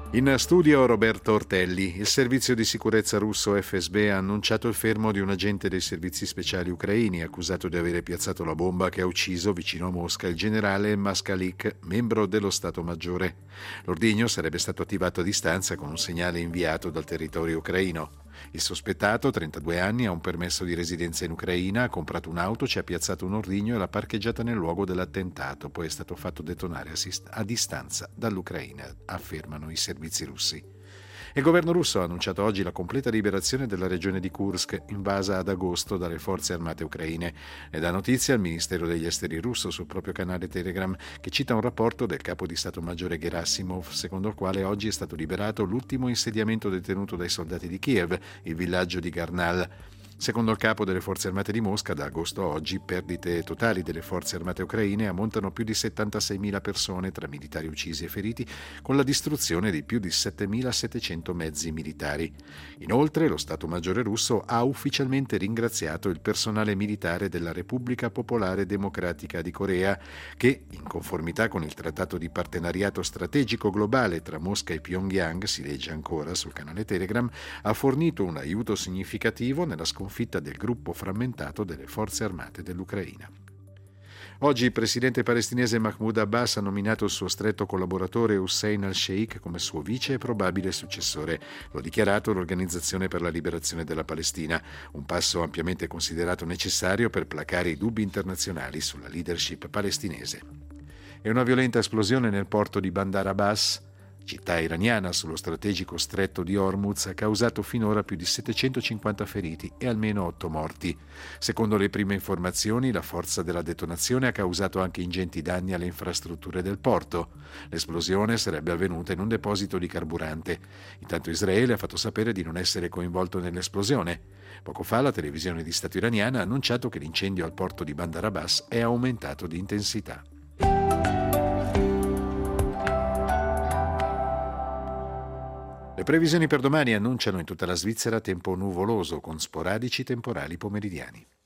In studio Roberto Ortelli. Il servizio di sicurezza russo FSB ha annunciato il fermo di un agente dei servizi speciali ucraini accusato di avere piazzato la bomba che ha ucciso vicino a Mosca il generale Maskalik, membro dello Stato Maggiore. L'ordigno sarebbe stato attivato a distanza con un segnale inviato dal territorio ucraino. Il sospettato, 32 anni, ha un permesso di residenza in Ucraina, ha comprato un'auto, ci ha piazzato un ordigno e l'ha parcheggiata nel luogo dell'attentato, poi è stato fatto detonare a distanza dall'Ucraina, affermano i servizi russi. Il governo russo ha annunciato oggi la completa liberazione della regione di Kursk, invasa ad agosto dalle forze armate ucraine. Ne dà notizia il Ministero degli Esteri russo sul proprio canale Telegram, che cita un rapporto del capo di Stato Maggiore Gerasimov, secondo il quale oggi è stato liberato l'ultimo insediamento detenuto dai soldati di Kiev, il villaggio di Garnal. Secondo il capo delle forze armate di Mosca, da agosto a oggi, perdite totali delle forze armate ucraine ammontano più di 76.000 persone tra militari uccisi e feriti, con la distruzione di più di 7.700 mezzi militari. Inoltre, lo Stato Maggiore russo ha ufficialmente ringraziato il personale militare della Repubblica Popolare Democratica di Corea, che, in conformità con il Trattato di Partenariato Strategico Globale tra Mosca e Pyongyang, si legge ancora sul canale Telegram, ha fornito un aiuto significativo nella sconfitta del gruppo frammentato delle forze armate dell'Ucraina. Oggi il presidente palestinese Mahmoud Abbas ha nominato il suo stretto collaboratore Hussein al-Sheikh come suo vice e probabile successore. Lo ha dichiarato l'Organizzazione per la Liberazione della Palestina, un passo ampiamente considerato necessario per placare i dubbi internazionali sulla leadership palestinese. E una violenta esplosione nel porto di Bandar Abbas, città iraniana sullo strategico stretto di Hormuz, ha causato finora più di 750 feriti e almeno 8 morti. Secondo le prime informazioni, la forza della detonazione ha causato anche ingenti danni alle infrastrutture del porto. L'esplosione sarebbe avvenuta in un deposito di carburante. Intanto Israele ha fatto sapere di non essere coinvolto nell'esplosione. Poco fa la televisione di Stato iraniana ha annunciato che l'incendio al porto di Bandar Abbas è aumentato di intensità. Le previsioni per domani annunciano in tutta la Svizzera tempo nuvoloso con sporadici temporali pomeridiani.